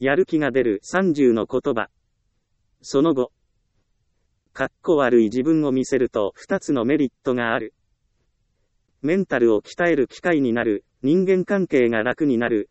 やる気が出る30の言葉。その後、かっこ悪い自分を見せると2つのメリットがある。メンタルを鍛える機会になる。人間関係が楽になる。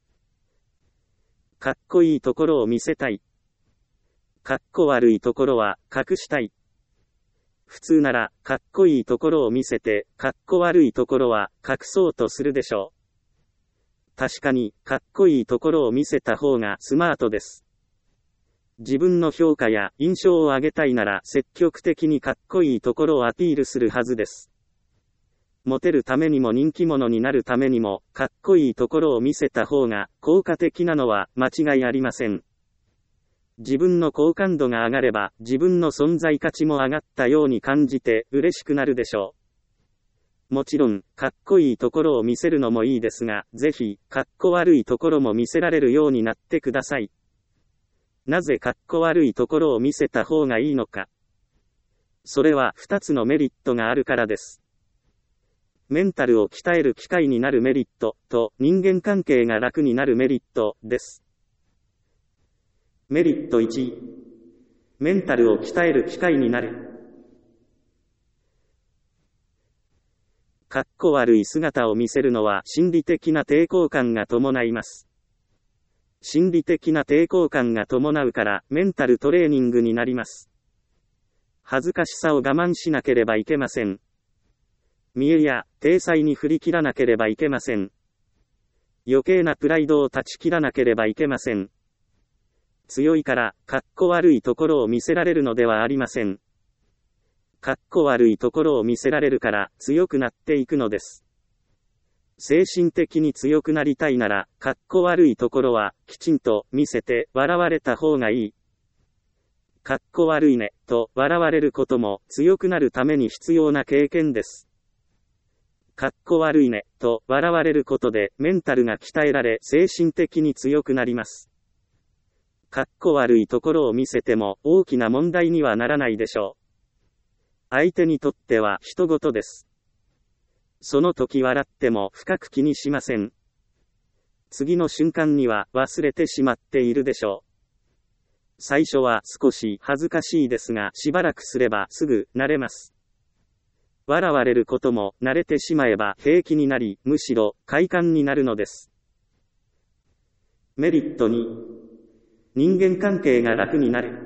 かっこいいところを見せたい。かっこ悪いところは隠したい。普通なら、かっこいいところを見せて、かっこ悪いところは隠そうとするでしょう。確かに、かっこいいところを見せた方がスマートです。自分の評価や印象を上げたいなら積極的にかっこいいところをアピールするはずです。モテるためにも人気者になるためにも、かっこいいところを見せた方が効果的なのは間違いありません。自分の好感度が上がれば、自分の存在価値も上がったように感じて嬉しくなるでしょう。もちろん、かっこいいところを見せるのもいいですが、ぜひ、かっこ悪いところも見せられるようになってください。なぜかっこ悪いところを見せた方がいいのか。それは2つのメリットがあるからです。メンタルを鍛える機会になるメリットと人間関係が楽になるメリットです。メリット1、メンタルを鍛える機会になる。かっこ悪い姿を見せるのは心理的な抵抗感が伴います。心理的な抵抗感が伴うからメンタルトレーニングになります。恥ずかしさを我慢しなければいけません。見栄や体裁に振り切らなければいけません。余計なプライドを断ち切らなければいけません。強いから、かっこ悪いところを見せられるのではありません。かっこ悪いところを見せられるから、強くなっていくのです。精神的に強くなりたいなら、かっこ悪いところは、きちんと見せて笑われた方がいい。かっこ悪いね、と笑われることも、強くなるために必要な経験です。かっこ悪いね、と笑われることでメンタルが鍛えられ精神的に強くなります。かっこ悪いところを見せても大きな問題にはならないでしょう。相手にとっては人事です。その時笑っても深く気にしません。次の瞬間には忘れてしまっているでしょう。最初は少し恥ずかしいですがしばらくすればすぐ慣れます。笑われることも慣れてしまえば平気になり、むしろ快感になるのです。メリット2、人間関係が楽になる。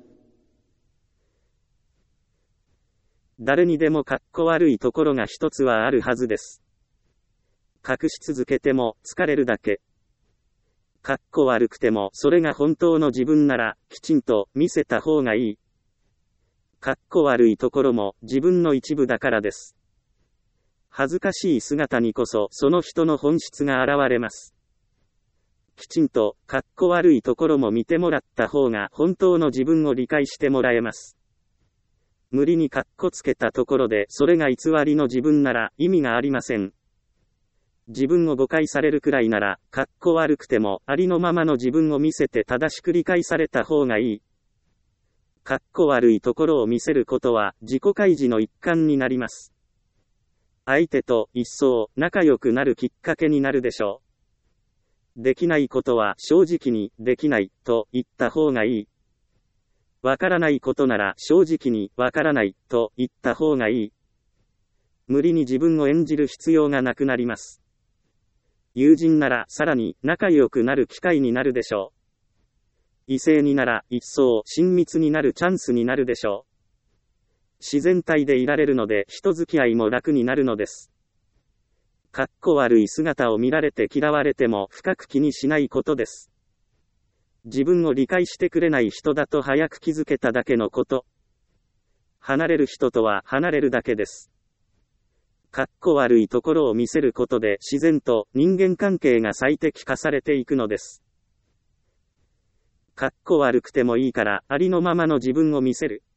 誰にでもかっこ悪いところが一つはあるはずです。隠し続けても疲れるだけ。かっこ悪くてもそれが本当の自分ならきちんと見せた方がいい。かっこ悪いところも自分の一部だからです。恥ずかしい姿にこそその人の本質が現れます。きちんとかっこ悪いところも見てもらった方が本当の自分を理解してもらえます。無理にかっこつけたところでそれが偽りの自分なら意味がありません。自分を誤解されるくらいならかっこ悪くてもありのままの自分を見せて正しく理解された方がいい。かっこ悪いところを見せることは自己開示の一環になります。相手と一層仲良くなるきっかけになるでしょう。できないことは正直にできないと言った方がいい。わからないことなら正直にわからないと言った方がいい。無理に自分を演じる必要がなくなります。友人ならさらに仲良くなる機会になるでしょう。異性になら一層親密になるチャンスになるでしょう。自然体でいられるので人付き合いも楽になるのです。かっこ悪い姿を見られて嫌われても深く気にしないことです。自分を理解してくれない人だと早く気づけただけのこと。離れる人とは離れるだけです。かっこ悪いところを見せることで自然と人間関係が最適化されていくのです。かっこ悪くてもいいからありのままの自分を見せる。